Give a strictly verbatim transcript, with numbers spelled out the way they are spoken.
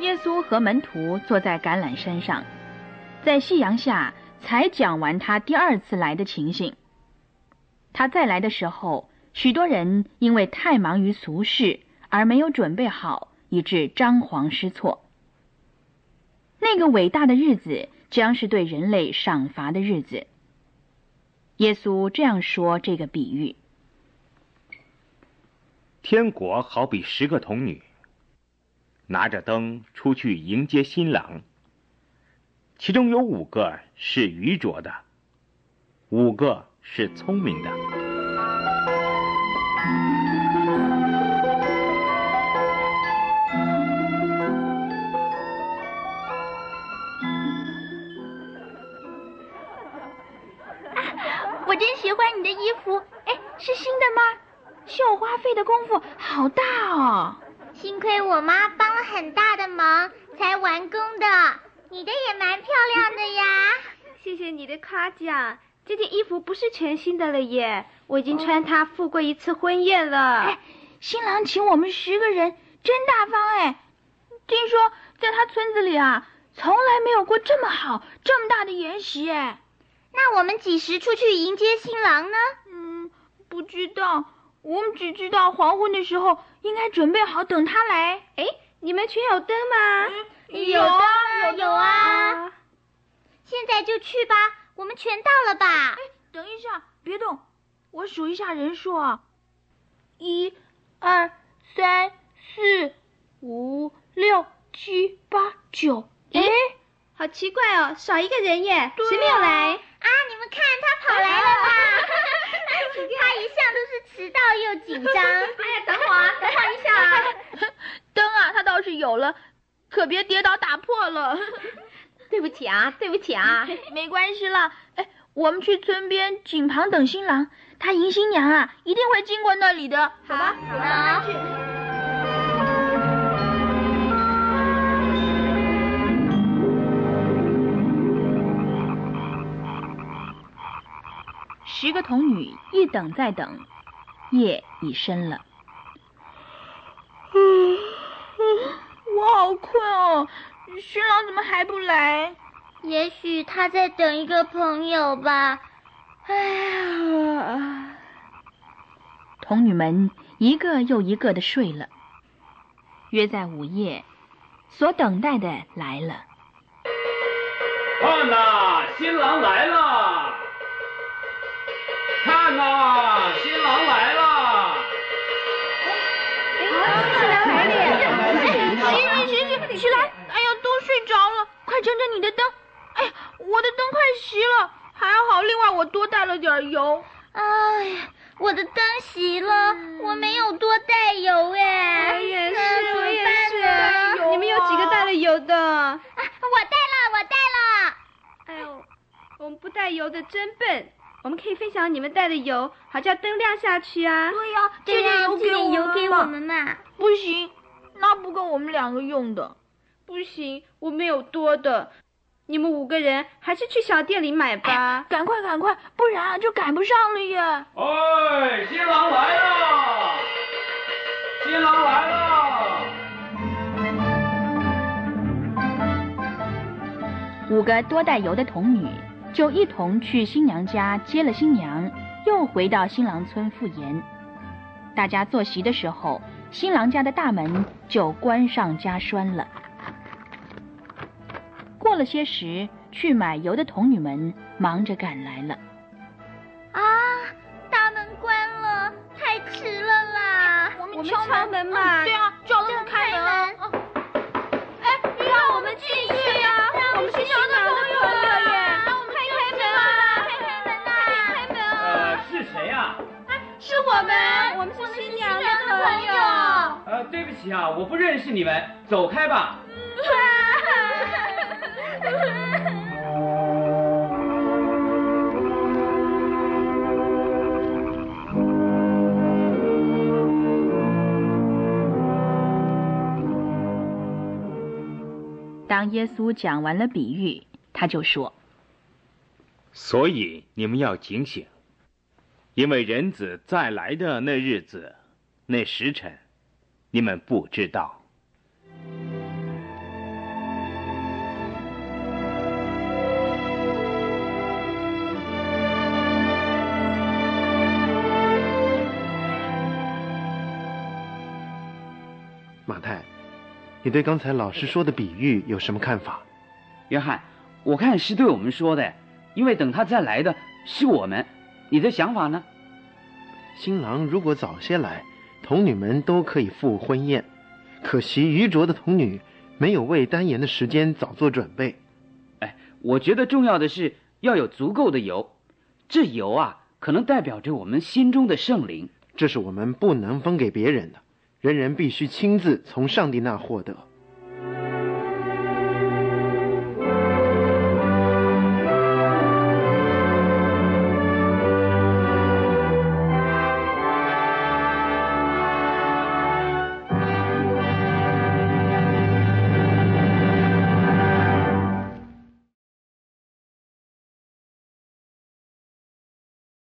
耶稣和门徒坐在橄榄山上，在夕阳下才讲完他第二次来的情形。他再来的时候，许多人因为太忙于俗事而没有准备好，以致张皇失措。那个伟大的日子将是对人类赏罚的日子。耶稣这样说这个比喻： 天国好比十个童女，拿着灯出去迎接新郎，其中有五个是愚拙的，五个是聪明的。 我真喜欢你的衣服，哎，是新的吗？绣花费的功夫好大哦。 幸亏我妈帮了很大的忙才完工的，你的也蛮漂亮的呀。 谢谢你的夸奖，这件衣服不是全新的了耶，我已经穿它赴过一次婚宴了。 哎，新郎请我们十个人，真大方哎。听说在他村子里啊，从来没有过这么好这么大的筵席哎。 那我们几时出去迎接新郎呢？ 嗯，不知道，我们只知道黄昏的时候应该准备好等他来。 哎，你们全有灯吗？ 嗯、有啊，有有啊。现在就去吧，我们全到了吧？ 哎，等一下，别动，我数一下人数啊，一、二、三、四、五、六、七、八、九。哎， 好奇怪哦，少一个人耶， 啊、 谁没有来？ 啊，你们看他跑来了吧？他一向都是迟到又紧张。哎呀，等会儿，等会儿一下啊。 灯啊，他倒是有了，可别跌倒打破了。 对不起啊，对不起啊。 没关系啦，哎，我们去村边井旁等新郎，他迎新娘啊，一定会经过那里的。 好吧， 好吧，去。十个童女一等再等，夜已深了。嗯，我好困哦，新郎怎么还不来？ 也许他在等一个朋友吧。 哎呀，童女们一个又一个的睡了。约在午夜，所等待的来了。 看哪，新郎来了！看呐，新郎来了！ 新郎来了耶！ 起起起起来！哎呀，都睡着了，快撑着你的灯！哎呀，我的灯快熄了，还好，另外我多带了点油。 哎呀，我的灯熄了，嗯、我没有多带油哎。 我也是，我也是。你们有几个带了油的？啊， 我带了，我带了。 哎呦，我们不带油的真笨。我们可以分享你们带的油，好叫灯亮下去啊！ 对呀、啊，这点油给我们油给我们嘛。 不行，那不够我们两个用的。 不行，我们有多的。你们五个人还是去小店里买吧。 哎、赶快赶快，不然啊就赶不上了耶！ 哎，新郎来了！新郎来了！ 五个多带油的童女就一同去新娘家接了新娘，又回到新郎村赴宴。大家坐席的时候，新郎家的大门就关上加栓了。过了些时，去买油的童女们忙着赶来了。 啊，大门关了，太迟了啦！ 我们敲门嘛、 嗯。对啊，叫他们开门。 门哎，让我们进去呀、啊！ 让我们去新郎的朋友耶！ 让我们开开门啊！ 开开门呐！ 开门啊！ 呃，是谁呀？ 哎，是我们， 我们是新娘的朋友。 呃，对不起啊，我不认识你们，走开吧。 当耶稣讲完了比喻，他就说： 所以你们要警醒，因为人子再来的那日子，那时辰，你们不知道。 马太，你对刚才老师说的比喻有什么看法？ 约翰，我看是对我们说的，因为等他再来的是我们。你的想法呢？ 新郎如果早些来，童女们都可以赴婚宴，可惜愚拙的童女没有为单言的时间早做准备。 哎，我觉得重要的是要有足够的油，这油啊，可能代表着我们心中的圣灵。 这是我们不能分给别人的，人人必须亲自从上帝那获得。